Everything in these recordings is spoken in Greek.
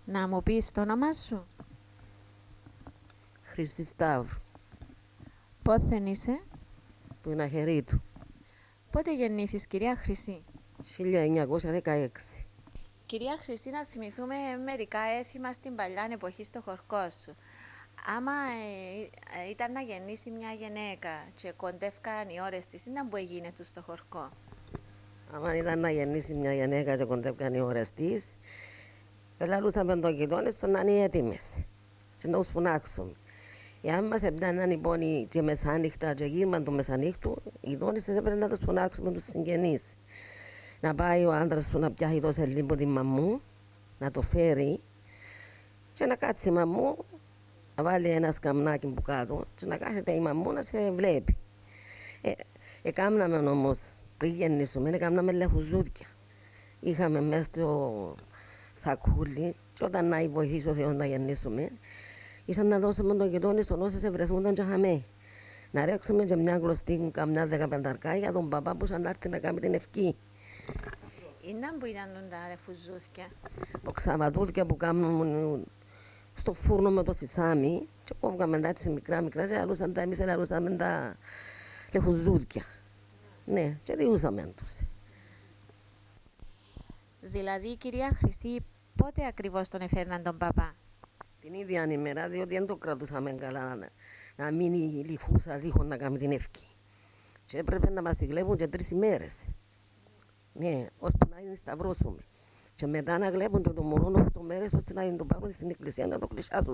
Να μου πεις το όνομα σου. Χρυσή Σταύρου, Πόθεν είσαι. που είναι αχερίτου, Πότε γεννήθης, κυρία Χρυσή? 1916. Κυρία Χρυσή, να θυμηθούμε μερικά έθιμα στην παλιά εποχή στο χωρκό σου. Άμα ήταν να γεννήσει μια γυναίκα και κοντεύκαν οι ώρες της, ήταν που έγινε του στο χωρκό. Άμα ήταν να γεννήσει μια γυναίκα και κοντεύκαν οι ώρες της, ελαλούσαμε τον γειτόνι στο να είναι έτοιμες και να τους φωνάξουμε. Εάν μας έπαιρναν οι πόνοι και μεσάνυχτα και γύρμαν του μεσανύχτου, οι γειτόνες έπρεπε να τους φωνάξουμε τους συγγενείς. Να πάει ο άντρας του να πιάσει το σελί από τη μαμμού, να το φέρει και να κάτσει η μαμμού, να βάλει ένα σκαμνάκι που κάτω και να κάθεται η μαμμού να σε βλέπει. Εκάμναμε όμως, πριν γεννήσουμε, εκάμναμε λεχουζούδια. Είχαμε μέσα στο σακούλι και όταν να βοηθήσει ο Θεός να γεννήσουμε, ήσαν να δώσουμε τον γειτόνι στον όσες ευρεθούνταν και χαμέ. Να ρίξουμε και μια γλωστή, καμιά 15 για τον παπά που σαν να έρθει να κάνει την ευχή. Ήταν που ήταν τα ρεφουζούθια. Από ξαβατούδια που κάνουμε στο φούρνο με το σισάμι και κόβγαμε τα έτσι μικρά και λαλούσαν τα, εμείς λαλούσαμε τα λεχουζούδια. Ναι, και διούσαμε τους. Δηλαδή, κυρία Χρυσή, πότε ακριβώς τον έφερναν τον παπά? Την ίδια ημέρα, διότι δεν το κρατούσαμε καλά να μείνει η λιφούσα δίχως να κάνει την ευχή. Και έπρεπε να μας τη γλέβουν και 3 ημέρες. Ναι, ώσπου να είναι σταυρώσουμε. Και μετά να γλέβουν και το μωρό 8 μέρες ώστε να το πάρουν στην εκκλησία να το κλεισιάσουν.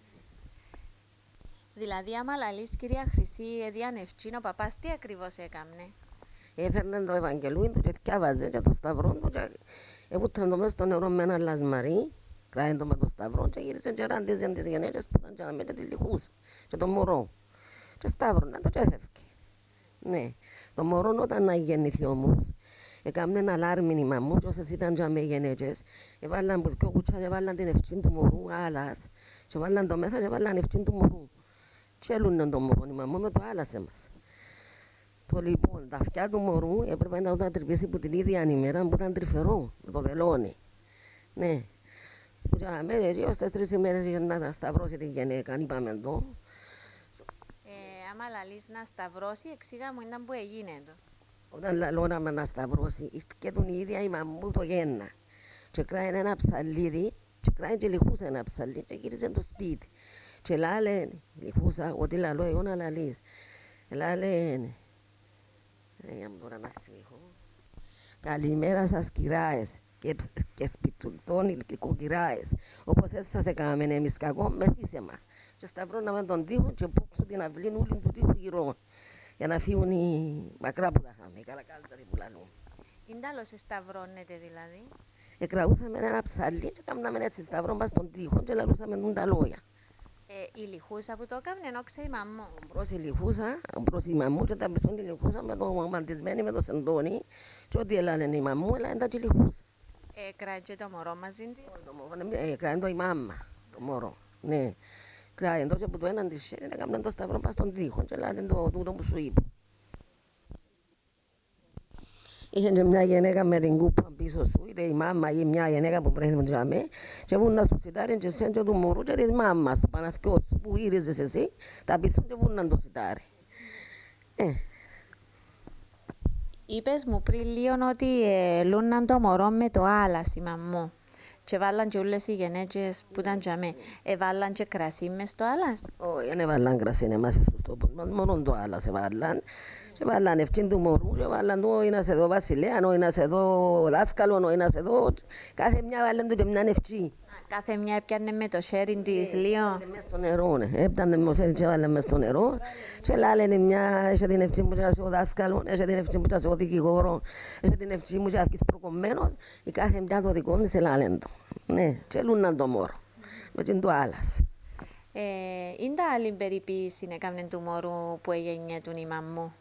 Δηλαδή, άμα λαλείς, κυρία Χρυσή, διανευκήν ο παπάς τι ακριβώς έκαμνε? Έφερνε το Ευαγγελούι του και θυκιάβαζε και το σταυρό του και έβουταν το μέσα στο νερό με ένα λασμαρί, κράει το με το σταυρό και γύρισε και ράντιζαν τις γενέτσες που ήταν και να τη λιχούς και το μωρό. Και σταύρωνε το και έφευκε. Ναι, το μωρό όταν να γεννηθεί όμως, έκαμε ένα αλάρμιν η μαμμού και όσες ήταν και με γενέτσες, έβαλαν από δυο κουτσά και βάλαν την ευκήν του μωρού άλλας και βάλαν το μέσα και βάλαν ευκήν του μωρού. Και έλουνε το μωρό η μαμμού με το άλλασε μας. Το λοιπόν, τα αυτιά του μωρού έπρεπε να τα τρυπήσει από την ίδια ημέρα που ήταν τρυφερό, με το βελόνι. Ναι. Που και έτσι ως τις 3 ημέρες για να σταυρώσει τη γυναίκα, είπαμε εδώ. Άμα λαλείς να σταυρώσει, εξήγα μου ήταν που έγινε το. Όταν λαλώναμε να σταυρώσει, και τον η ίδια η μαμμού το γέννα. Και κράινε ένα ψαλίδι, και κράινε και λιχούσα ένα ψαλίδι και γύριζε το σπίτι. Και λάλε, λιχούσα, ότι λαλώ εγώ να λαλείς. Λάλε, για μου τώρα να θυμηθώ. Καλημέρα σας κυράες και σπιτουλτών ηλικοκυράες. Όπως έτσι σας έκαναμε εμείς κακό, μες εμάς. Και σταυρώναμε τον τοίχο και πόξω την αυλή ούλη του τοίχου γύρω. Για να φύγουν οι μακρά που τα είχαμε, οι καλακάλτσαροι που λαλούν. Είναι άλλο σε σταυρώνετε δηλαδή? Εκραούσαμε ένα ψαλί και κάναμε έτσι σταυρό μας στον τοίχο και λαλούσαμε τα λόγια. Η λιχούσα που το έκαμε ενόξε η μαμμού. Μπρος η λιχούσα, μπρος η μαμμού και τα πισούν τη λιχούσα με το μαντισμένη με το σεντόνι και ό,τι έλανε η μαμμού έλανε τα και λιχούσα. Κράτησε το μωρό μαζί της. Κράει το η μάμα, το μωρό, ναι. Κράει το και από το έναν της χέρι έκαναν το σταυρό μας στον τοίχο και λένε το τούτο που σου είπα. Είχε και μια γυναίκα με την κούπα πίσω σου, είτε η μάμα ή μια γυναίκα που πρέπει να τζάμε και βούν να σου σιτάρουν και σέντια του μωρού και της μάμας, του Παναθκιός σου που γύριζες εσύ, τα πίσω και βούν να το σιτάρει. Είπες μου πριν λίγο ότι λούναν το μωρό με το άλας η μαμμού. Και βάλαν και όλες οι γενέτσες που ήταν τζαμέ. Βάλαν και κρασί μες στο άλας. Όχι, δεν έβαλαν κρασί εμάς στους τόπους μας, μόνο το άλας έβαλαν. Και βάλαν ευκήν του μωρού και βάλαν το όχι να σε δω βασιλέα, όχι να σε δω δάσκαλο, όχι να σε δω. Κάθε μια βάλαν του και μια ευκή. Κάθε μια έπιανε με το χέρι της λίγο. Μες στο νερό, ναι. Έπιανε με το χέρι και βάλαν μες στο νερό. Και λάλανε μια, έχει την ευκή μου και να σε δω δάσκαλο, έχει την ευκή μου και να σε δω δικηγόρο, έχει την ευκή μου και να βγεις προκομμένος. Η κάθε μια το δικό της λάλεν το. Ναι, και λούναν το μωρό. Με την το άλλας. Είναι τα άλλη περιποίηση έκαναν του μωρού που έγινε του η μαμμού?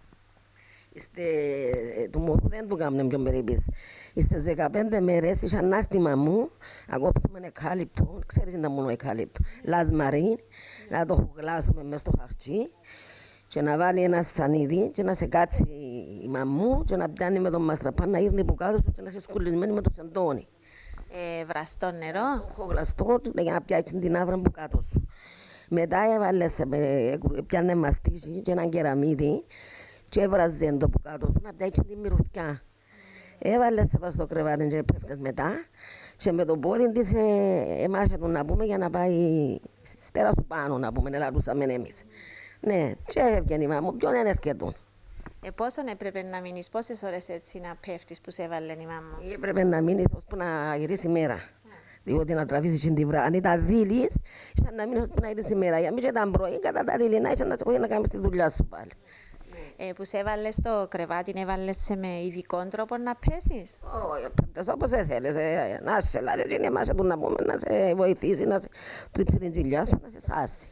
Του μωρού δεν του κάνουν πιο περίπτωση. Στις 15 μέρες είχαν να έρθει η μαμμού να κόψουμε εκάλυπτο, ξέρεις είναι μόνο εκάλυπτο, λασμαρίν, να το γλάσουμε μέσα στο χαρτσί και να βάλει ένα σανίδι και να σε κάτσει η μαμμού και να πιάνει με τον μαστραπά να ήρνει από κάτω του και να είσαι σκουλισμένη με το σεντόνι. Βραστό νερό. Χογλαστό για να πιάσει την άβρα που κάτω σου. Μετά έβαλες, πιάνε μαστίχη και έναν κεραμίδι και έβραζε το που κάτω σου να πιάσει την μυρωθιά. Έβαλες στο κρεβάτι και πέφτες μετά και με το πόδι της εμάχε του να πούμε για να πάει στέρα σου πάνω να πούμε, ελαλούσαμε εμείς. Ναι, και έβγαινε η μαμά μου, ποιον είναι έρχεται. Πόσον έπρεπε να μείνεις, πόσες ώρες έτσι να πέφτεις που σε έβαλε η μάμα? Έπρεπε να μείνεις ώσπου να γυρίσει η μέρα. Διότι να τραβήσεις την βράδυ. Αν ήταν δίλης, είχαν να μείνεις ώσπου να γυρίσει η μέρα. Για μην ήταν πρωί, κατά τα δειλινά, είχαν να σε να κάνεις τη δουλειά σου πάλι. Που σε έβαλες στο κρεβάτι, έβαλες με ειδικό τρόπο να πέσεις? Όχι, πέφτες όπως θέλεις. Να σε λάβει, και είναι μάσα του να πούμε, να σε βοηθήσει, να σε τρίψει την κοιλιά σου, να σε σάσει.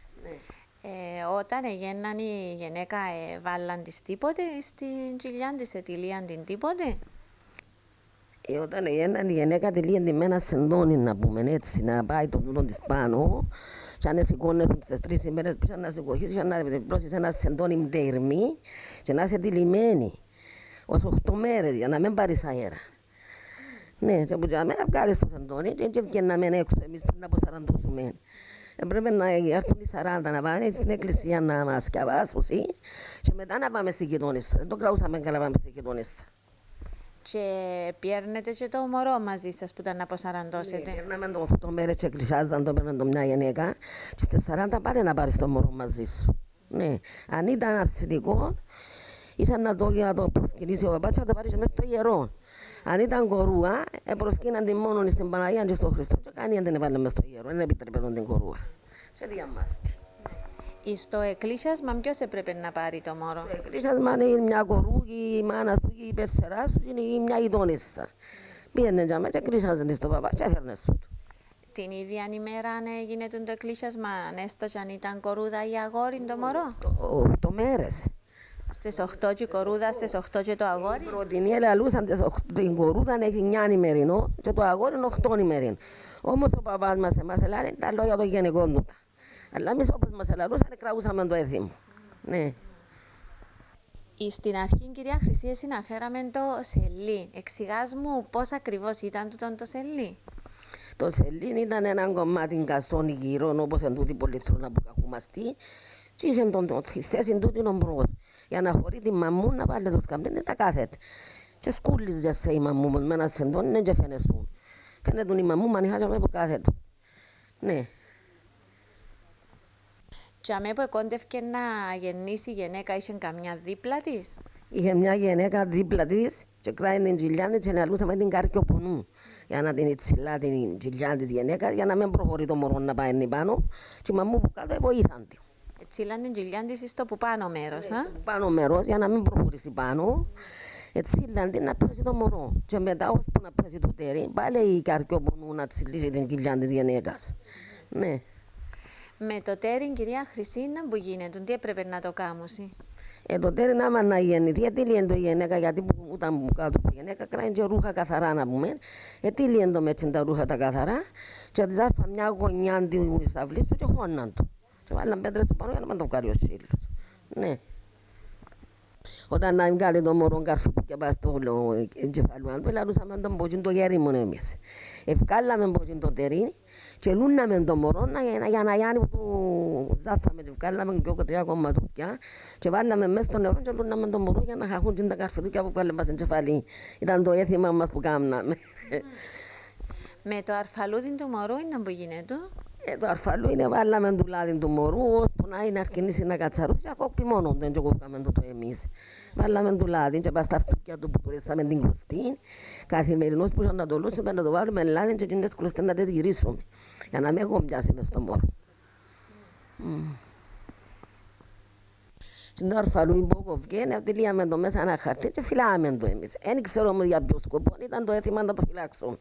Όταν γένναν η γυναίκα, βάλαν της τίποτε στην κοιλιά της, ετυλίαν την τίποτε? Όταν γένναν η γυναίκα τελείαν τη μένα σεντόνι να πούμε έτσι, να πάει το τούτο της πάνω και να σηκώνεσουν τις 3 ημέρες πίσω να σηκωχείς και να πλώσεις ένα σεντόνι με τέρμη και να είσαι τυλιμένη ως 8 μέρες για να μην πάρεις αέρα. Ναι, και από για μένα βγάλεις το σεντόνι και βγαίναμε έξω εμείς πριν από 40. Έπρεπε να έρθουν οι 40 να πάνε στην εκκλησία να μας σκευάσουν και μετά να πάμε στη γειτόνισσα. Δεν το κραούσαμε καλά, πάμε στη γειτόνισσα. Και πιέρνετε και το μωρό μαζί σας που ήταν να αποσαραντώσετε? Ναι, πιέρναμε το 8 μέρες και κλεισάζαν το παίρναν το μια γυναίκα και στις 40 πάλι να πάρεις το μωρό μαζί σου. Ναι, αν ήταν αρσητικό, ήσαν να το προσκυνήσει ο παπάς και να το πάρεις μέσα στο ιερό. Αν ήταν κορούα, προσκύναν την μόνο στην Παναγία και στον Χριστό και κανείς δεν έβαλε μέσα στο ιερό, δεν επιτρέπε τον την κορούα. Και διαμάστη. Στο εκκλήσιασμα ποιος έπρεπε να πάρει το μωρό? Στο εκκλήσιασμα είναι μια κορούγη, η μάνα σου και η πεθερά σου είναι μια γειτόνισσα. Πήγαινε για μένα και εκκλήσιαζαν στο παπά και έφερνε σου. Την ίδια ημέρα γίνεται το εκκλήσιασμα, έστω και αν ήταν κορούδα ή αγόρι το μωρό? 8 μέρες. Στις 8 και η κορούδα, στις 8 και το αγόρι? Η πρωτινή λαλούσαν την κορούδα έχει 9 ημερινό και το αγόρι είναι 8 ημερινό. Όμως ο παπάς μας εμάς έλεγε τα λόγια των γενικών του. Αλλά εμείς όπως μας ελαλούσαν κραούσαμε το έθιμο. Ναι. Στην αρχή, κυρία Χρυσή, εσύ αναφέραμε το σελί. Εξηγάς μου πώς ακριβώς ήταν το σελί? Το σελί ήταν ένα κομμάτι κασόνι γύρω όπως εν τούτη πολυθρόνα που κακούμαστη και είχε τη θέση τούτη ομπρός για να χωρεί τη μαμμού να βάλει το σκαμπίνι τα κάθεται. Και σκούλιζε σε η μαμμού με ένα σεντόνι και φαίνεσουν. Φαίνεται η μαμμού μανιχάζαμε από κάθετο. Ναι. Και αμέ που εκόντευκε να γεννήσει η γυναίκα, είχε καμιά δίπλα της? Είχε μια γυναίκα δίπλα της και κράει την κοιλιά της και λαλούσαμε την καρκιοπονού για να την ιτσιλά την κοιλιά της γυναίκα για να μην προχωρεί το μωρό να πάει πάνω και η μαμμού που κάτω βοήθαν τη. Ετσίλαν την κοιλιά της στο που πάνω μέρος, στο που πάνω μέρος για να μην προχωρήσει πάνω. Ετσίλαν την να πιάσει το μωρό και μετά ώσπου να πιάσει το τέρι πάλι η καρκιοπονού να τσιλίσει την κοιλιά της γυναίκας. Ναι. Με το τέρι, κυρία Χρυσή, που γίνεται, τι έπρεπε να το κάμουσει? Το τέρι να γεννηθεί, ετήλιεν το γυναίκα, γιατί όταν που κάτω η γυναίκα κράει και ρούχα καθαρά να πούμε. Ετήλιεν το μέτσι τα ρούχα τα καθαρά και της άφα μια γωνιά της αυλής του και χώναν του. Και βάλαν πέτρες του πάνω για να μην το βγάλει ο σύλλος. Ναι. Όταν να βγάλει το μωρό καρφού και πάει στο εγκεφαλού του, λαλούσαμε τον ποτσιν το γέρι μου εμείς. Ευκάλαμε ποτσιν το τερί και λούναμε το μωρό για να γιάνει που ζάφαμε και ευκάλαμε και 3 κομματούκια και βάλαμε μέσα στο νερό και λούναμε το μωρό για να χαχούν τα καρφούκια που βγάλαμε στην κεφαλή. Ήταν το έθιμα μας που κάναμε. Με το αρφαλούδι του μωρού ήταν που γίνεται? Το αρφαλού είναι βάλαμε του λάδι του μωρού, ώσπου να είναι αρκινήσει να κατσαρούσει, ακόμη μόνο δεν το κόφκαμε το εμείς. Βάλαμε του λάδι και πας στα αυτούκια του που τουρίσαμε την κλωστή, καθημερινώς που να το λούσουμε να το βάλουμε λάδι και τις κλωστές να τις γυρίσουμε, για να μην κομπιάσει μες στο μωρό. Και το αρφαλού που κόφκε, αυτιλίαμε το μέσα ένα χαρτί και φυλάμε το εμείς. Δεν ξέρω όμως για ποιο σκοπό, ήταν το έθιμα να το φυλάξουμε.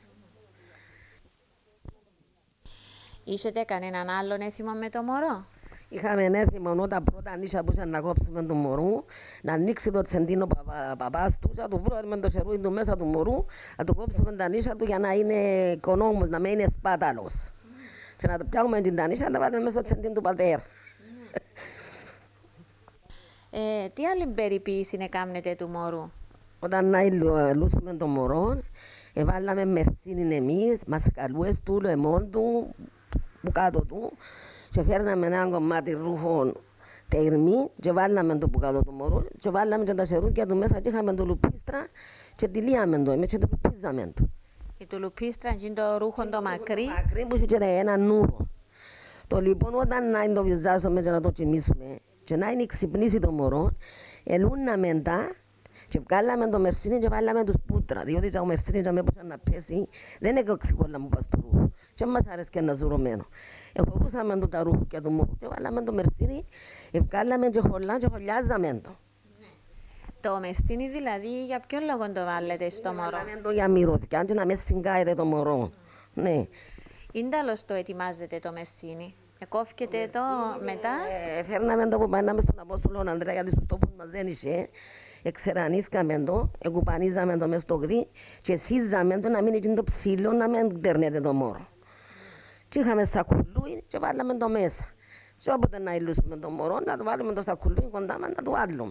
Είχετε κανέναν άλλον έθιμο με το μωρό? Είχαμε έθιμο όταν πρώτα νύσια που να κόψουμε του μωρού, να ανοίξει το τσεντίνο παπάς του, να του βρούμε το σερούι του μέσα του μωρού, να του κόψουμε τα νύσια του για να είναι οικονόμος, να μην είναι σπάταλος. Και να το πιάγουμε την τανίσια να τα βάλουμε μέσα στο τσεντίνο του πατέρα. Τι άλλη περιποίηση κάνετε του μωρού? Όταν να λούσουμε το μωρό, Εβάλαμε μερσίνιν εμείς, μασκαλούες του, λεμόν του, που κάτω του και φέρναμε ένα κομμάτι ρούχων τέρμη και βάλαμε το που κάτω του μωρού και βάλαμε και τα σερούκια του μέσα και είχαμε το λουπίστρα και τυλίαμε το εμείς και το λουπίζαμε το. Η τουλουπίστρα είναι το ρούχο το μακρύ. Το μακρύ που είχε και ένα νούρο. Το λοιπόν όταν να το βυζάσουμε και να το τσιμίσουμε και να είναι ξυπνήσει το μωρό, ελούναμε τα και βγάλαμε το μερσίνι και βάλαμε τους πούτρα. Διότι το μερσίνι και με έπωσαν να πέσει, δεν έκοξικόλα μου πας του ρούχου. Και μας αρέσει και ένα ζουρωμένο. Εχωρούσαμε το τα ρούχια του μωρού και βάλαμε το μερσίνι, βγάλαμε και χολά και χολιάζαμε το. Το μεστίνι δηλαδή για ποιον λόγο το βάλετε στο μωρό? Βάλαμε το για μυρωδιά και να με συγκάεται το μωρό. Ναι. Είναι τέλος το ετοιμάζετε το μεστίνι. Κόφκετε το μετά. Φέρναμε το που πάναμε στον Απόστολο Ανδρέα γιατί στους τόπους μας δεν είχε. Εξερανίσκαμε το, εκουπανίζαμε το μες στο γδί και σύζαμε το να μην είναι το ψήλο να μην τερνέται το μωρό. Και είχαμε σακουλούι και βάλαμε το μέσα. Και όποτε να υλούσουμε το μωρό να το βάλουμε το σακουλούι κοντά μας να το βάλουμε.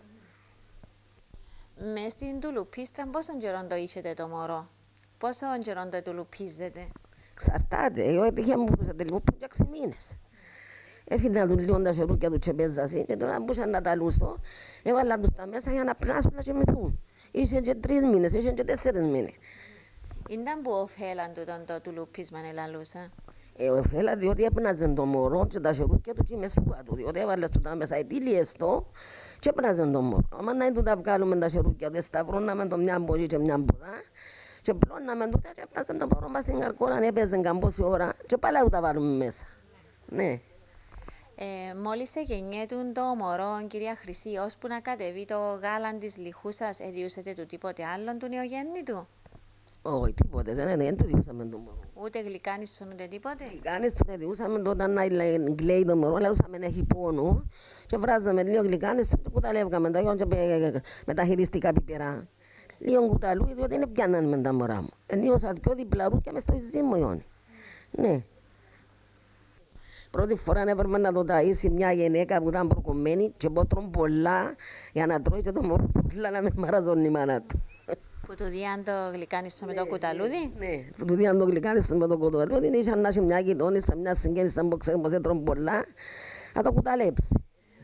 Μες στην τουλουπίστρα πόσο καιρό το είσετε το μωρό? Πόσο καιρό το τουλουπίζετε? Εξαρτάται, εγώ έτυχε μου που σε τελικό που και 6 μήνες. Έφυνα του λίγο τα σερούκια του τσεπέζασι και τώρα μπούσα να τα λούσω. Έβαλα τους τα μέσα για να πράσουν να κοιμηθούν. Είσαι και 3 μήνες, είσαι και 4 μήνες. Ήταν που ωφέλαν το τουλουπίσμα ελαλούσα? Ωφέλα διότι έπναζαν το μωρό και τα σερούκια του και με σούα του. Διότι έβαλες του τα μέσα ετήλιες το και έπναζαν το μωρό. Άμα να του τα βγάλουμε τα σερούκια του, σταυρώναμε το μια μπογή και μια μποδά. Και πλώναμε τούτα και έπναζαν το μωρό μας στην καρκόλα, έπαιζαν καμπόση ώρα και πάλι τα βάλουμε μέσα. Ναι. Μόλις εγεννιέται το μωρό, κυρία Χρυσή, ώσπου να κατεβεί το γάλαν της λιχούσας, εδιούσετε του τίποτε άλλον του νεογέννητου? Όχι, τίποτε, δεν το διούσαμε το μωρό. Ούτε γλυκάνισον ούτε τίποτε? Γλυκάνιστον διούσαμε το όταν γλέει το μωρό, λαλούσαμε να έχει πόνο και βράζαμε λίγο γλυκάνιστον και κουταλεύκαμε τα γιον και με τα χειριστικά πιπερά. Λίγο κουταλούι, διότι δεν πιάναν με τα μωρά μου. Ενίωσα δυο διπλαρούκια μες στο ζύμο ιόνι. Ναι. Πρώτη φορά έπρεπε να το ταΐσει μια γυναίκα που ήταν προκομμένη και πότρον πολλά για να τρώει και το μωρό πολλά να με μαραζώνει η μάνα του. Που του διάν το γλυκάνιστο με το κουταλούδι? Ναι, που του διάν το γλυκάνιστο με το κουταλούδι. Είχαν να έχει μια γειτόνισσα, μια συγγένισσα που ξέρει πως έτρων πολλά, να το κουταλέψει.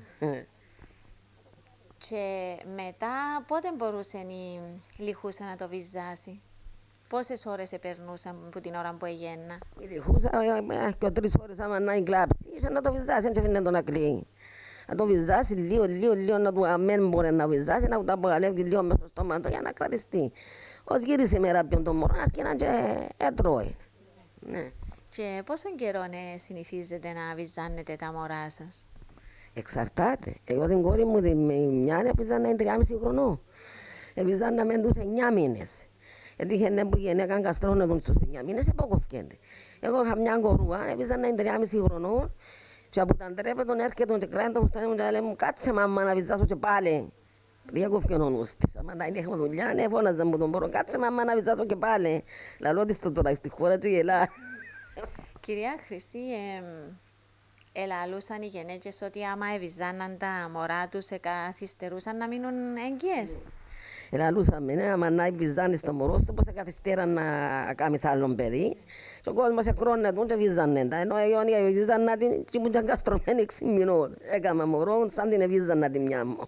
Και μετά πότε μπορούσε η λιχούσα να το βυζάσει? Πόσες ώρες επερνούσαν από την ώρα που εγέννα? Η λιχούσα και 3 ώρες άμα να κλάψει, είχε να το βυζάσει, δεν αφήνει να κλείει. Να το βυζάσει λίγο, να του αμέν μπορεί να βυζάσει, να το απογαλεύει λίγο μέσα στο στόμα του για να κρατιστεί. Ως γύρισε η μέρα ποιον το μωρό, αρχίναν και έτρωε. Ναι. Και πόσο καιρό συνηθίζετε να βυζάνετε τα μωρά σας? Εξαρτάται. Εγώ την κόρη μου μια έπιζαν 3,5 χρονών. Έπιζαν τους 9 μήνες. Έτυχε που γενέκα καστρώνονταν στους 9 μήνες, επόκοφκένται. Εγώ είχα μια κορούα, έπιζαν 3,5 χρονών και από τα ντρέπετον έρχεται και κράει το φουστάνι μου και λέει μου κάτσε μαμά να βυζάσω και πάλι. Διέκοφκε ο νους της. Αν δεν είχαμε δουλειά, φώναζα μου τον πόρο, κάτσε μαμά να βυζάσω και πάλι. Λαλώ της το τώρα στη χώρα και γελά. Κυρία Χρυσή, ελαλούσαν οι γενέκες ότι άμα εβυζάναν τα μωρά τους καθυστερούσαν να μείνουν έγκυες? Ελαλούσαμε, άμα να βυζάνεις το μωρό σου, πως καθυστέραν να κάνεις άλλον παιδί. Και ο κόσμος εκρώνεται και βυζάνουν τα. Ενώ οι βυζάνουν την και μου ήταν καστρωμένοι 6 μηνών. Έκανα μωρό σαν την βυζάνα τη μια μου.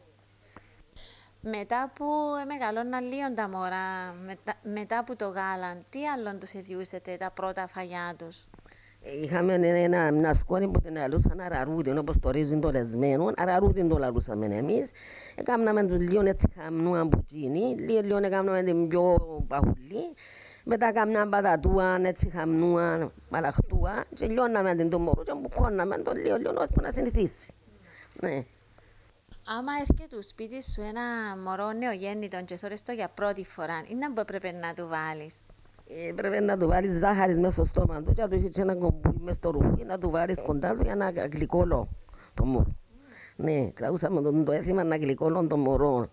Μετά που μεγαλώναν λίγο τα μωρά, μετά που το γάλαν, τι άλλον τους εδιούσετε τα πρώτα φαγιά τους? Είχαμε ένα σκόνη που την αλούσαν αραρούδιν, όπως το ρύζι το λεσμένο, αραρούδιν το λαλούσαμε εμείς. Έκαναμε τους λίγο έτσι χαμνούαν πουτζίνι, λίγο έκαναμε την πιο παχουλή. Μετά έκαναμε πατατούαν, έτσι χαμνούαν, μαλαχτούαν και λιώναμε την το μωρό και μπουκώναμε το λίγο ώσπου να συνηθίσει. Ναι. Άμα έρχεται του σπίτι σου ένα μωρό νεογέννητο και θωρείς το για πρώτη φορά, είναι που έπρεπε να του βάλεις? Πρέπει να του βάλεις ζάχαρη μέσα στο στόμα του και να του είσαι ένα κομπούι μέσα στο ρούχι να του βάλεις κοντά του για να γλυκόλω το μωρό. Ναι, κραούσαμε το έθιμα να γλυκόλω το μωρό.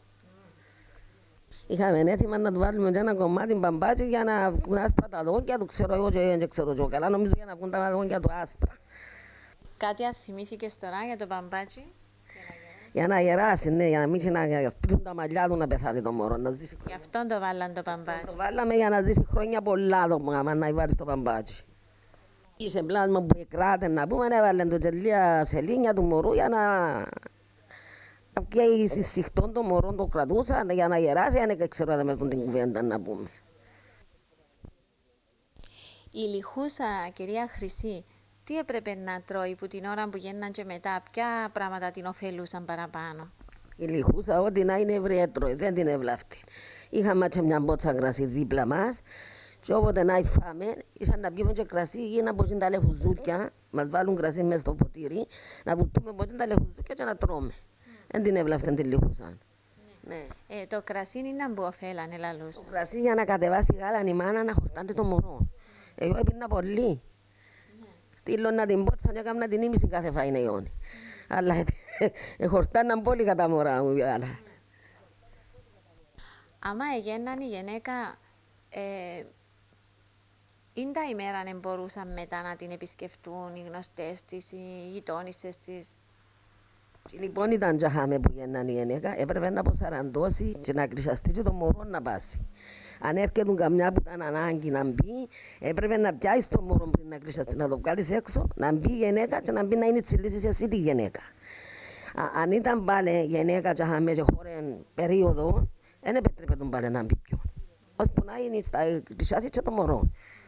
Είχαμε έθιμα να του βάλουμε ένα κομμάτι μπαμπάτσι για να βγουν άσπρα τα δόντια του, ξέρω εγώ και ξέρω εγώ. Καλά νομίζω για να βγουν τα δόντια του άσπρα. Κάτι θυμήθηκες τώρα για το μπαμπάτσι? Για να γεράσει, ναι, για να μην να σπίτουν τα μαλλιά του να πεθάνει το μωρό, να ζήσει Γι' χρόνια. αυτόν το βάλαν το παμπάτσι. Το βάλαμε για να ζήσει χρόνια πολλά το μάμα, να βάλει το παμπάτσι. Είσαι πλάσμα που εκράτε να πούμε, έβαλε το τελεία σελήνια του μωρού για να... Και συσυχτών το μωρό το κρατούσαν για να γεράσει, αν ξέρω με την κουβέντα να πούμε. Η λιχούσα, κυρία Χρυσή, τι έπρεπε να τρώει που την ώρα που γίναν και μετά, ποια πράγματα την ωφελούσαν παραπάνω? Η λιχούσα ό,τι να είναι ευρεία τρώει, δεν την ευλάφτει. Είχαμε και μια μπότσα κρασί δίπλα μας και όποτε να φάμε, ήσαν να πιούμε και κρασί ή να μπουν τα λεχουζούκια, μας βάλουν κρασί μέσα στο ποτήρι, να βουτούμε μπουν τα λεχουζούκια και να τρώμε. Δεν την ευλάφτει τη λιχούσα. Ναι. Το κρασί είναι που ωφέλανε λαλούς. Το κρασί για να κατεβάσει γάλα η μάνα να χορτάνει το μωρό. Εγώ έπινα πολύ. Στείλω να την πότσα και έκανα την ήμιση κάθε φάινε ιόνι. Αλλά χορτάναν πολύ κατά μωρά μου γάλα. Άμα εγέναν η γυναίκα, είναι τα ημέρα να μπορούσαν μετά να την επισκεφτούν οι γνωστές της, οι γειτόνισσες της. Λοιπόν ήταν και χάμε που γίναν η γυναίκα, έπρεπε να αποσαραντώσει και να κρυσιαστεί και το μωρό να πάσει. Αν έρχεται καμιά που ήταν ανάγκη να μπει, έπρεπε να πιάσει το μωρό πριν να κρυσιαστεί, να το βγάλεις έξω, να μπει η γυναίκα και να μπει να είναι τσιλίσεις εσύ τη γυναίκα. Αν ήταν πάλι γυναίκα και χάμε και χώρε περίοδο, δεν έπρεπε τον πάλι να μπει πιο. Ώσπου να είναι στα κρυσιάσει και το μωρό.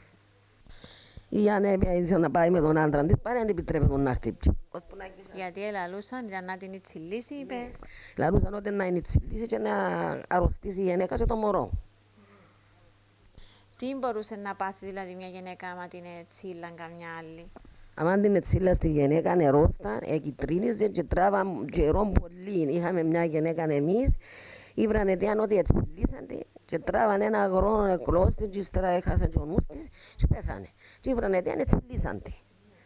Ή αν ήθελε να πάει με τον άντρα της, πάλι δεν επιτρέπει τον να έρθει πιο. Γιατί ελαλούσαν για να την τσιλίσει, είπες. Λαλούσαν ότι να είναι τσιλίσει και να αρρωστήσει η γυναίκα και το μωρό. Τι μπορούσε να πάθει δηλαδή μια γυναίκα άμα την τσίλαν καμιά άλλη? Αν την τσίλα στη γυναίκα νερόσταν, εκιτρίνιζε και τράβαν καιρό πολύ. Είχαμε μια γυναίκα εμείς, ήβρανε τι αν ότι ετσιλίσαν τη και τράβαν ένα αγρόνο εκλώστη και ύστερα έχασαν και ο νους της και πέθανε. Και ήβρανε τι αν ετσιλίσαν τη.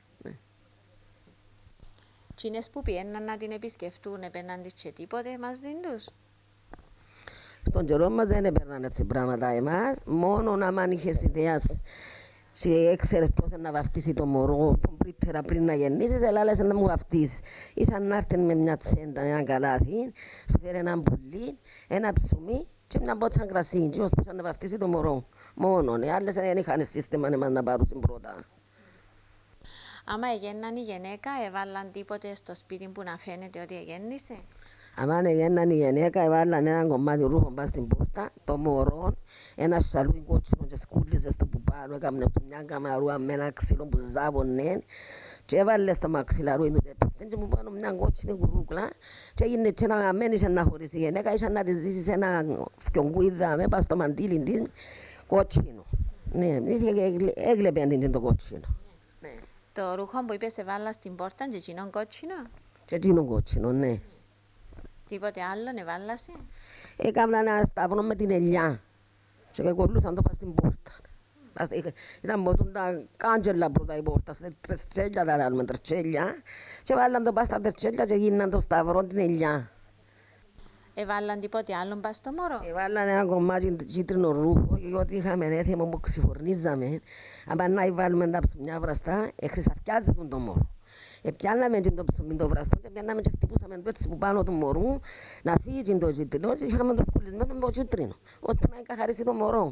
Τσίνες που πιέναν να την επισκεφτούν, έπαιρναν τις και τίποτε μαζί τους? Στον καιρό μας δεν έπαιρναν έτσι πράγματα εμάς, μόνο άμα είχες ιδέας και έξερες πώς να βαφτίσει το μωρό πριν να γεννήσεις, ελάλεσαι να μου βαφτίσεις. Ήσαν να έρθουν με μια τσέντα, ένα καλάθι, σου φέρει ένα πουλί, ένα ψουμί και μια μπότσα κρασί, και ώσπου να βαφτίσει το μωρό. Μόνον, οι άλλες δεν είχαν σύστημα να πάρουν πρώτα. Άμα εγένναν η γυναίκα, έβαλαν τίποτε στο σπίτι που να φαίνεται ότι εγέννησε? Αν έγιναν η γυναίκα, έβαλαν ένα κομμάτι ρούχο πάνω στην πόρτα, το μωρό, ένα σαλούι κότσινο και σκούτλιζε στο που πάνω, έκαμε μια καμαρούα με ένα ξύλο που ζάβωνε και έβαλε στο μαξιλαρούι του και μου πάνω μια κότσινη κουρούκλα και έγινε και να μένει να χωρίσει η γυναίκα, ήσαν να τη ζήσει σε ένα φκιονκούιδα με πάνω στο μαντήλι της κότσινο. Ναι, έγλεπε αντί το κότσινο. Το ρούχο που είπες έβαλα στην πόρτα και εκείνον κότσινο? Και εκείνο κότσινο, ναι. Τίποτε άλλο έβαλασε? Έκανα ένα σταυρό με την ελιά και κολλούσαν το πας στην πόρτα. Ήταν ποτούν τα κάντζελα πρώτα η πόρτα, τρετσέλια τα λέμε, τρετσέλια και βάλαν το πας στα τρετσέλια και γίναν το σταυρό την ελιά. Έβαλαν τίποτε άλλο πας στο μωρό? Έβαλαν ένα κομμάτι κίτρινο ρούχο και ό,τι είχαμε έθιμο που ξυφορνίζαμε, άμα να βάλουμε τα ψουμιά βραστά, χρυσαφιάζεται το μωρό. Πιάναμε το ψωμί το βραστό και πιάναμε και χτυπούσαμε το έτσι που πάνω του μωρού να φύγει το κίτρινο και είχαμε το σκουλισμένο με το κίτρινο, ώσπου να καθαρίσει το μωρό.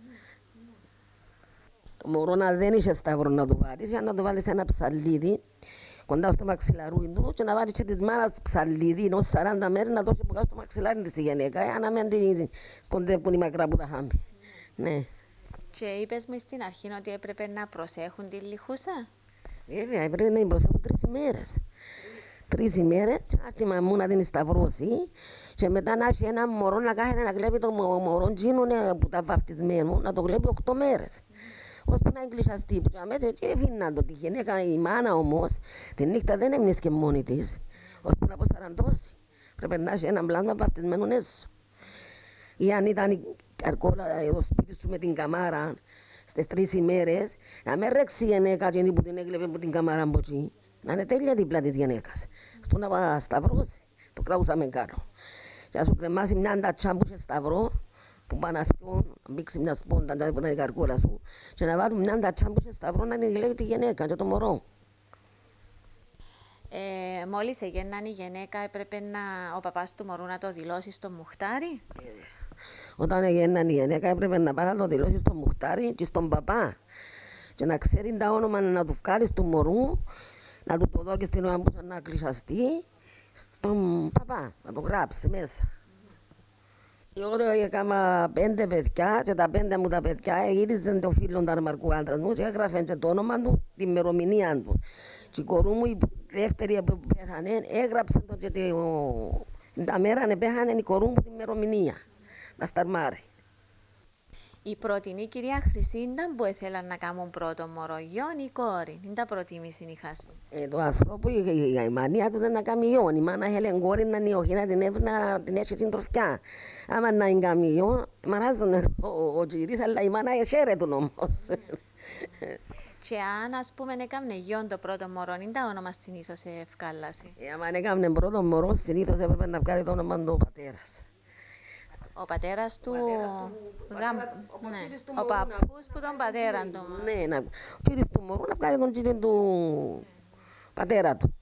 Το μωρό να δεν είχε σταυρό να το βάλεις, για να το βάλεις ένα ψαλίδι κοντά στο μαξιλαρούι του και να βάλεις και της μάνας ψαλίδι ενός 40 μέρες να δώσει που κάτω στο μαξιλάρι της η γυναίκα, για να μην την σκοντεύουν οι μακρά που τα χάμε. Ναι. Και είπες μου στην αρχή ότι έπρεπε να προσέχουν τη λιχούσα? Βέβαια, έπρεπε να την προσέχουν 3 ημέρες. 3 ημέρες, να έρθει η μαμού να την σταυρώσει και μετά να έχει ένα μωρό να κάθεται να βλέπει το μωρό τζίνο που τα βαφτισμένο, να το βλέπει 8 μέρες. Ώσπου να εγκλεισιαστεί, και έφυγαν το τη γυναίκα, η μάνα όμως, τη νύχτα δεν έμεινε και μόνη της, ώσπου να αποσαραντώσει. Πρέπει να έχει έναν πλάνο βαφτισμένο έσω. Ή αν ήταν η καρκόλα στο σπίτι σου με την καμάρα, στις 3 ημέρες, να με ρέξει η γυναίκα και που την έκλεπε από την καμάρα από εκεί, να είναι τέλεια δίπλα της γυναίκας. Ώσπου να σταυρώσει, το κράουσαμε κάτω. Και να σου κρεμάσει μια αντατσά που είχε σταυρό, που πάνε αυτόν, να μπήξει μια σπόντα, να είναι η καρκόλα σου, και να βάλουν μια αντατσά που είχε σταυρό να την κλέβει τη γυναίκα και το μωρό. Μόλις εγένναν η γυναίκα έπρεπε ο παπάς του μωρού να το δηλώσει στο μουχτάρι. Όταν έγιναν η γυναίκα έπρεπε να πάει να το δηλώσει στον μουχτάρι και στον παπά. Και να ξέρει τα όνομα να του βγάλει του μωρού, να του το δώσει στην ώρα που να κλεισαστεί, στον παπά, να το γράψει μέσα. Εγώ έκανα 5 παιδιά και τα 5 μου τα παιδιά γύριζαν το φίλο του αρμαρκού άντρας μου και έγραφε και το όνομα του, τη ημερομηνία του. Και η κορού μου, η δεύτερη που πέθανε, έγραψε το και τα μέρα πέθανε η κορού μου την ημερομηνία. Να σταρμάρει. Η πρώτη κυρία Χρυσή ήταν που ήθελαν να κάνουν πρώτο μωρό, γιον ή κόρη. Είναι τα προτίμηση είχασαι. Το ανθρώπου η μανία του δεν να κάνει γιον. Η μάνα θέλει κόρη να είναι όχι να την έβρει να την έχει συντροφιά. Άμα να είναι κάνει γιον, μαράζουν ο τζιρής, αλλά η μάνα χαίρεται όμως. Και αν ας πούμε έκαμνε γιον το πρώτο μωρό, είναι τα όνομα συνήθως ευκάλασε. Αν έκαμνε πρώτο μωρό, συνήθως έπρεπε να βγάλει το όνομα του πατέρας. Ο πατέρας του, ο παππούς που τον πατέρα του. Ναι, ο τσίρις του μωρού να βγάλει τον τσίρι του πατέρα του.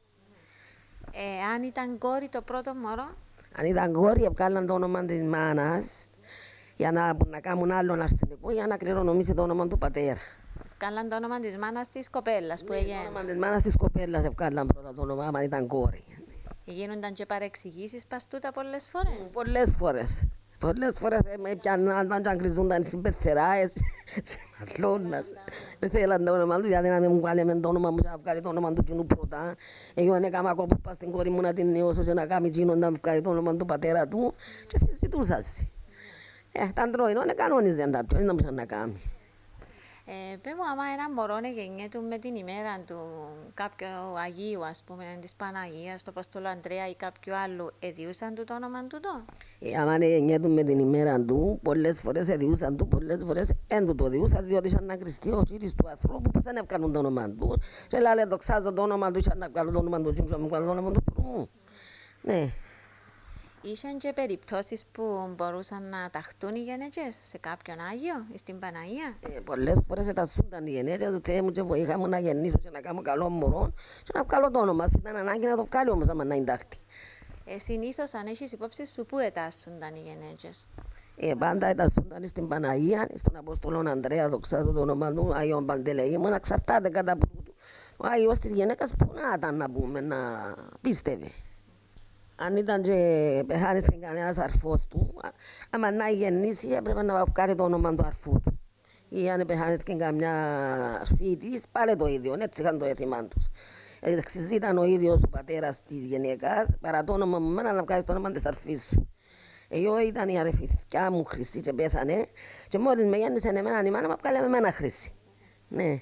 Αν ήταν κόρη το πρώτο μωρό. Αν ήταν κόρη, βγάλαν το όνομα της μάνας για να κάνουν άλλον αρσενικό για να κληρονομήσει το όνομα του πατέρα. Βγάλαν το όνομα της μάνας της κοπέλας που έγινε. Το όνομα της μάνας της κοπέλας βγάλαν πρώτα το όνομα, αν ήταν κόρη. Γίνονταν και παρεξηγήσεις παστούτα πολλές φορές. Πολλές φορές. Πολλές φορές με πιανναν και αγκριζούνταν οι συμπεθεράες και μαλλώνας. Δεν θέλαν το όνομα του, γιατί να μην μου βγάλει το όνομα μου και να βγάλει το όνομα του κοινού πρώτα. Εγώ έκανα ακόμα πας στην κόρη μου να την νιώσω και να κάνει κοινό να βγάλει το όνομα του πατέρα του και συζητούσα. Τα αντρώινο κανόνιζαν τα πιο, δεν μπορούσαν να κάνει. Πες μου, άμα ένα μωρό γεννιέται με την ημέρα του κάποιου Αγίου, ας πούμε, της Παναγίας, το Απόστολο Ανδρέα ή κάποιου άλλου, εδιούσαν του το όνομα τούτο? Άμα γεννιέται με την ημέρα του, πολλές φορές εδιούσαν του, πολλές φορές δεν του το διούσαν, διότι είχαν να κρυστεί ο κύρις του ανθρώπου που δεν έβγαλουν το όνομα του. Και λέει, δοξάζω το όνομα του, είχαν να βγάλουν το όνομα του, και να βγάλουν το όνομα του μου. Ναι. Είχαν και περιπτώσεις που μπορούσαν να ταχτούν οι γενέτσες σε κάποιον Άγιο ή στην Παναγία. Πολλές φορές ταχτούνταν οι γενέτσες του Θεέ μου και βοήθα μου να γεννήσω και να κάνω καλό μωρό και να βγάλω το όνομα. Ήταν ανάγκη να το βγάλει όμως άμα να είναι τάχτη. Συνήθως αν έχεις υπόψη σου, πού ετάσσονταν οι γενέτσες? Πάντα ετάσσονταν στην Παναγία, στον Απόστολο Ανδρέα, δοξάζω το όνομα του Άγιον Παντελεήμων, εξαρτάται κατά που ο Άγιος της γυναίκας που να ήταν να πούμε, να πίστευε. Αν ήταν και πεθάνεις και κανένας αρφός του, άμα να γεννήσει έπρεπε να βγάλει το όνομα του αρφού του. Ή αν πεθάνεις και καμιά αρφή της, πάλι το ίδιο, έτσι είχαν το έθιμά τους. Ήταν ο ίδιος ο πατέρας της γυναίκας, παρά το όνομα μου να βγάλεις το όνομα της αρφής σου. Εγώ ήταν η αρεφηθιά μου Χρυσή και πέθανε και μόλις με γέννησε εμένα η μάνα μου βγάλε με εμένα Χρυσή. Ναι.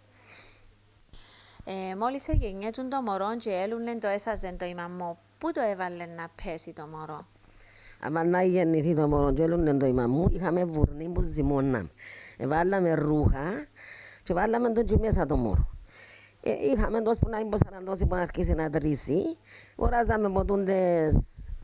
Μόλις εγεννιέτουν το μωρό και έλουνε το έσαζεν το ημαμό, πού το έβαλε να πέσει το μωρό? άμα να γεννηθεί το μωρό και έλουνε το ημά μου, είχαμε βουρνί που ζυμώναμε. Βάλαμε ρούχα και βάλαμε το και μέσα το μωρό. Είχαμε τόσο που να είναι ποσαραντώσει που να αρχίσει να τρίσει. Οράζαμε ποτούντες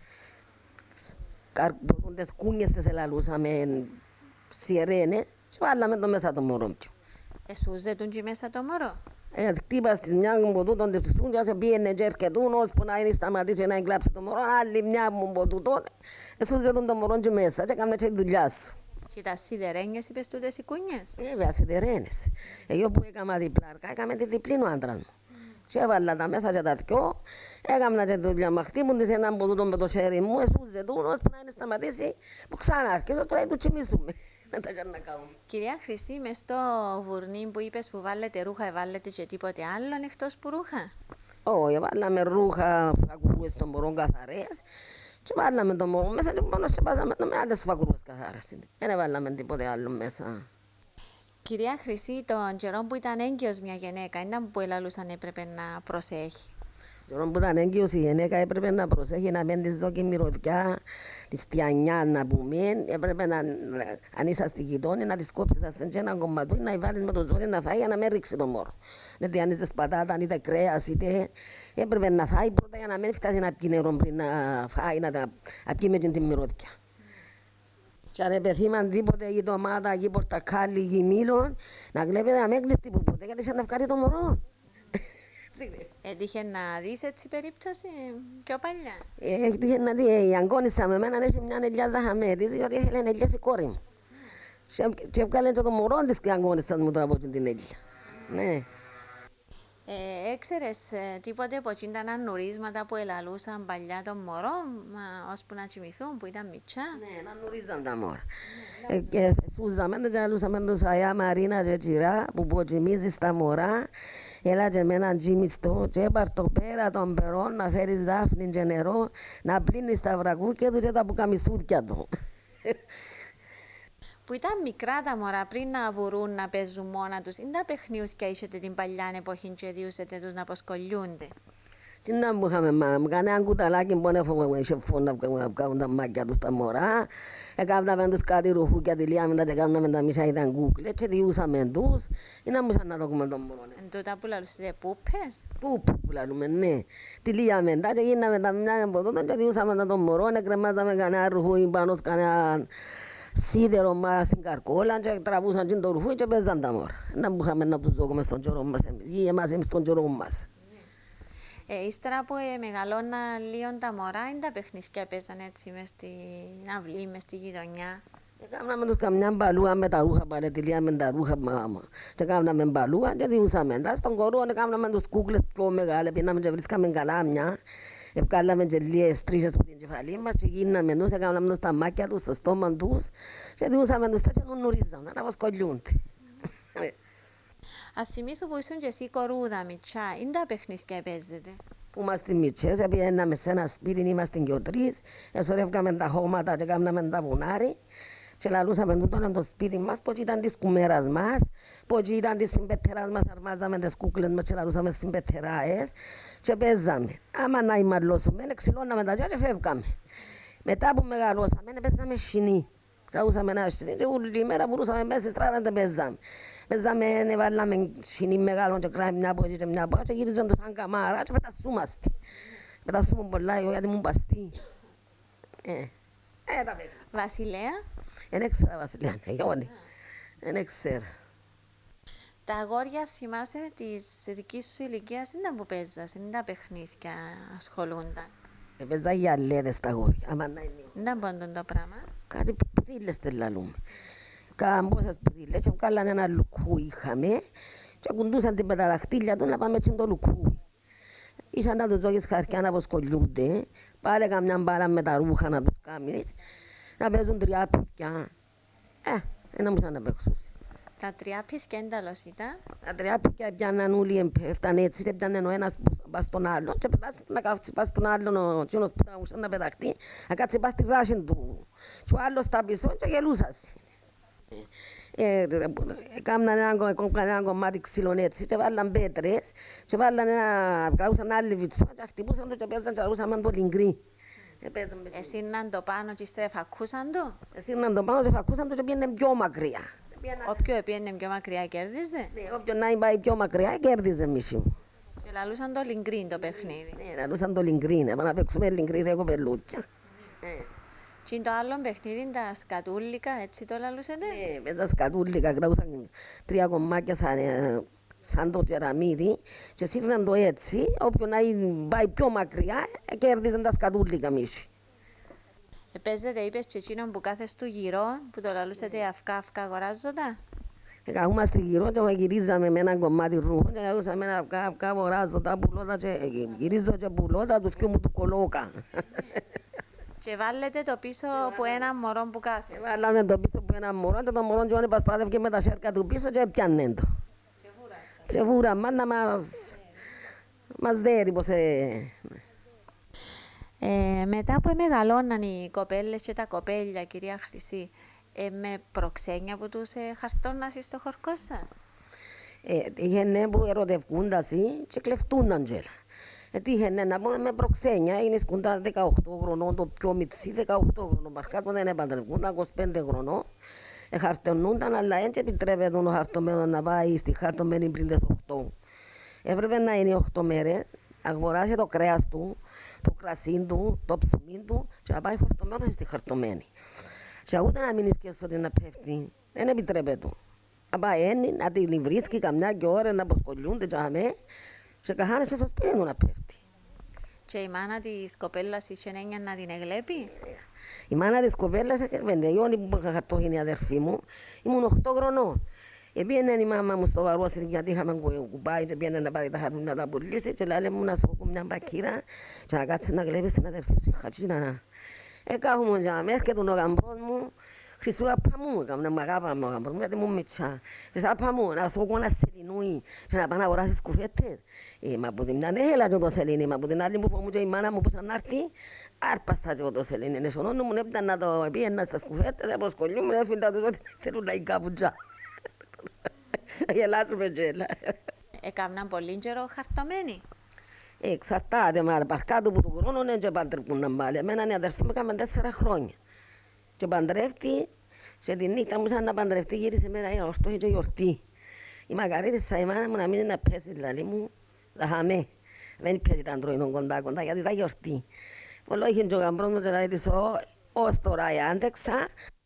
κούνιες τις ελαλούσαμε σιρένες και βάλαμε το μέσα το μωρό πιο. Εσούζετουν και μέσα το μωρό? Χτύπα στις μια μου τούτον της σούντιας και πήγαινε και έρχετούν ώσπου να είναι σταματήσει να εγκλάψει το μωρό. Άλλη μια μου από τούτον εσούζετουν το μωρό και μέσα και έκαμε και τη δουλειά σου. Και τα σιδερένιες είπες τούτες οι κούνιες? Βέβαια σιδερένες. Εγώ που έκανα διπλάρκα έκαμε τη διπλή ο άντρας μου. Και έβαλα τα μέσα και τα δυο, έκανα και τη δουλειά μου. Χτύπουν της έναν από τούτον με το χέρι μου, εσούζετούν ώσπου να είναι σταματήσει που ξανά αρχίσω τώρα του τσιμίσουμε. Κυρία Χρυσή, μες στο βουρνί που είπες που βάλετε ρούχα, βάλετε και τίποτε άλλο εκτός που ρούχα? Όχι, βάλαμε ρούχα, φακουρούες των μωρών καθαρές και βάλαμε το μωρό μέσα και μόνο σπάσαμε το με άλλες φακουρούες καθαρές. Δεν βάλαμε τίποτε άλλο μέσα. Κυρία Χρυσή, τον καιρό που ήταν έγκυος μια γυναίκα, ήταν που ελαλούσαν έπρεπε να προσέχει? Τον που ήταν έγκυος η γυναίκα έπρεπε να προσέχει να μην της δώσει μυρωδιά, της τιανιά να πούμε. Έπρεπε να, αν είσαι στη γειτόνια, να της κόψεις σε ένα κομματούι, να βάλεις με το ζόρι να φάει για να μην ρίξει το μωρό. Δηλαδή αν είσαι πατάτα, είτε κρέας, είτε έπρεπε να φάει πρώτα για να μην φτάσει να πιει νερό πριν να φάει, να πιει με την μυρωδιά. Και αν επεθύμαν τίποτε η ντομάτα, η πορτακάλι, η μήλο, να βλέπετε να μην κλειστεί που ποτέ γιατί είσαι να βγάλει το μωρό. Έτυχε να δεις έτσι περίπτωση πιο παλιά. Έτυχε να δει, η αγκόνισσα με εμένα έχει μια ελιάδα χαμέτης, διότι έχει λένε ελιάς η κόρη μου. Και έβγαλε και το μωρό της και αγκόνισσα μου τώρα από την ελιά. Ναι. Έξερες τίποτε από εκείνα τα νουρίσματα που ελαλούσαν παλιά των μωρών, ώσπου να κοιμηθούν, που ήταν μητσά. Ναι, να νουρίζαν τα μόρα. Και σούζαμε και λαλούσαμε τους Αγιά Μαρίνα και Τσιρά που ποτσιμίζεις τα μωρά. Έλα και με έναν τζίμιστο και έπαρ το πέρα των περών να φέρεις δάφνη και νερό, να πλύνεις τα βρακούκια του και τα πουκαμισούδια του. Που ήταν μικρά τα μωρά πριν να βουρούν, να παίζουν μόνα τους. Είναι τα παιχνιούθια είσετε την παλιά εποχή και διούσετε τους να αποσκολιούνται. Τι να μου είχαμε μάνα μου, κάνε ένα κουταλάκι που είχε φόνο να βγάλουν τα μάκια τους τα μωρά. Έκαναμε τους κάτι ρουχούκια τηλιάμε τα και κάναμε τα μισά ήταν κούκλες και διούσαμε τους. Ή να μου σαν να το έχουμε τον μωρό. Εν τούτα που λαλούσετε πούπες. Πούπ που λαλούμε, ναι. Τηλιάμε τα και γίναμε τα μια από τότε και διούσαμε τα τον μωρό. Εκρεμάζαμε κανένα ρουχούι πάνω κανένα σίδερο μας στην καρκόλα και τραβούσαν και το ρουχούι και παίζαν τα μωρά. Να μου είχαμε να τους δώκουμε στον καιρό μας εμείς, ή εμάς εμείς στον καιρό μας. Ύστερα που μεγαλώνα λίγο τα μωρά, είναι τα παιχνίδια παίζαν έτσι μες στην αυλή, μες στη γειτονιά. Έκαναμε τους καμιά μπαλούα με τα ρούχα, παλαιτηλιάμε τα ρούχα μάμα. Και κάναμε μπαλούα και διούσαμε. Τα στον κορό έκαναμε τους κούκλες πιο μεγάλες, πίναμε και βρίσκαμε καλάμια. Ευκάλαμε και λίγες τρίχες από την κεφαλή μας και γίναμε τους, έκαναμε τους τα μάκια τους, στο στόμα τους και διούσαμε τους και νουρίζαμε, να αποσκολιούνται. Αν θυμήθω που ήσουν και εσύ κορούδα, μητσά, είναι τα παιχνίδια παίζετε. Που είμαστε μητσές, πήγαιναμε σε ένα σπίτι, είμαστε και ο τρεις, εσωρεύκαμε τα χώματα και κάναμε τα βουνάρι και λαλούσαμε τούτον το σπίτι μας, πως ήταν της κουμέρας μας, πως ήταν της συμπεττεράς μας, αρμάζαμε τις κούκλες μας και λαλούσαμε συμπεττεράες και παίζαμε. Άμα να ημαρλώσουμε, ξυλώναμε τα και φεύγαμε. Μετά που μεγαλώσαμε, παίζαμε σκηνή. Κραούσαμε ένα σκηνή και όλη μέρα μπορούσαμε μέσα στη στράτα και παίζαμε. Παίζαμε, βάλαμε σκηνή μεγάλο και κράμε μια από εκεί και μια από εκεί και γύριζαν το σαν καμάρα και πετασούμαστε. Πετασούμε πολλά γιατί μου μπαστεί. Τα παίζαμε. Βασιλέα. Εν έξερα Βασιλέα, γιόνι. Εν έξερα. Τα αγόρια θυμάσαι της δικής σου ηλικίας ήταν που παίζας, είναι τα παιχνίδια ασχολούνταν. Παίζα γυαλέδες τα αγόρια, άμα να είναι. Δεν πόντον το πράγμα. Κάτι πρίλες τελαλούμε. Κάμποσες πρίλες και βγάλαν ένα λουκού είχαμε και κουντούσαν την πεταδαχτήλια του να πάμε και το λουκού. Ήσαν να τους δώσεις χαρκιά να αποσκολιούνται, πάλι καμιά μπάλα με τα ρούχα να τους κάνεις, να παίζουν τρία παιδιά. Ένα μου σαν να παίξουν. Τα τρία παιδιά ένταλος ήταν. Τα τρία παιδιά πιάναν όλοι, έφταν έτσι και πιάναν ο ένας πας στον άλλον και πετάς να κάτσει πας στον άλλον ο κοινός που ήταν να πεταχτεί, να κάτσει πας στη ράση του και ο άλλος στα πίσω και γελούσας. Κάμναν ένα κομμάτι ξύλων έτσι και βάλαν πέτρες και βάλαν ένα, κραούσαν άλλη βιτσό και χτυπούσαν το και παίζαν και λούσαν το λιγκρί. Εσύρναν το πάνω και ύστερα φακούσαν το. Εσύρναν το πάνω και φακούσαν το και πήγαινε πιο μακριά. Όποιο πήγαινε πιο μακριά κέρδιζε. Ναι, όποιον να πάει πιο μακριά κέρδιζε μισή μου. Και λαλούσαν το λιγκρί το παιχνίδι. Ναι, λαλούσαν το λιγκρί, να παίξουμε λιγκρί ρε κοπελούθια. Και το άλλο παιχνίδι είναι τα σκατούλικα, έτσι το λαλούσετε. Ναι, παίζα σκατούλικα, κράουσαν τρία κομμάτια σαν το κεραμίδι και σύρναν το έτσι, όποιον να πάει πιο μακριά κέρδιζαν τα σκατούλικα μισή. Παίζετε, είπες και εκείνον που κάθες του γυρό, που το λαλούσετε αυκά-αυκά αγοράζοντα. Καθόμαστε γύρω και γυρίζαμε με ένα κομμάτι ρούχο και λαλούσαμε αυκά-αυκά αγοράζοντα πουλώτα και γυρίζω και πουλώτα του δυο μου του κολόκα. Και βάλετε το πίσω από ένα μωρό που κάθεται. Βάλαμε το πίσω από ένα μωρό και το μωρό και πασπάδευκε με τα σέρκα του πίσω και πιάνε το. Και βούρα να μας δέρει πως... Μετά που μεγαλώναν οι κοπέλες και τα κοπέλια, κυρία Χρυσή, με προξένια που τους χαρτώνασαι στο χορκό σας. Είχαινε που ερωτευκούντας και κλεφτούνταν και. Είχαινε να πούμε με προξένια, είναι σκούντα 18 χρονών, το πιο μητσί 18 χρονών. Παρκάτω δεν επαντρευκούνταν 25 χρονών. Χαρτονούνταν, αλλά έτσι επιτρέπεται ο χαρτωμένος να πάει στη χαρτωμένη πριν τις 8. Έπρεπε να είναι 8 μέρες, αγοράσει το κρέας του, το κρασί του, το ψωμί του και να πάει χαρτωμένος στη χαρτωμένη. Και ούτε να μείνεις και ότι να πέφτει, δεν επιτρέπεται. Να πάει να την βρίσκει καμιά και ώρα να αποσκολιούνται και αμέ Και καχάνεσαι στο σπίτι του να πέφτει. Και η μάνα της κοπέλας είχε έννοια να την εγλέπει. Η μάνα της κοπέλας πεντεγιώνει που είχα χαρτόχινη η αδερφή μου. Ήμουν 8 χρονών. Επίενε η μάμα μου στο βαρόσι γιατί είχαμε κουπάει και πήγαινε να πάρει τα χαρμού να τα πουλήσει και λέει μου να σου πω μια μπακύρα και να κάτσεις να κλέβεις την αδερφή σου. Είχα τσίνα. Έκαμε για μένα έρχεται ο γαμπρός μου. Χρυσού απά μου, έκαμε να μ' αγάπαμε ο γαμπρός μου γιατί μου μητσά. Χρυσού απά μου, να σου πω να σελινούει και να πάω να αγοράσεις κουφέτες. Μα από την μια έλα και το σελίνι, μα από την άλλη που φοβούμαι και η μάνα μου που σαν να έρθει, άρπαστα και το σελίνι. Είναι στον όνο μου έπιαν να το πήγαινα στις κουφέτες, αποσκολιούμαι, έφυγα τους ότι θέλουν να είναι κάπου τζά. Γελάσουμε και έλα. Έκαναν πολύ καιρό χαρτωμένοι. Εξαρτάται, μα παρκάτω που του χρόνου είναι και παντρευκούν πάλι. Εμένα η αδερφή μου έκαμε 4 χρόνια. Και παντρεύτη, σε τη νύχτα μου σαν να παντρευτεί γύρισε μέρα για ορστό και γιορτή. Η Μαργαρίτισσα η μάνα μου να μην να πέσει δηλαδή μου, θα χαμέ. Δεν πέσει τα αντρώινο κοντά γιατί τα γιορτή. Όλο είχε και ο γαμπρός μου και λέει της ως τώρα άντεξα.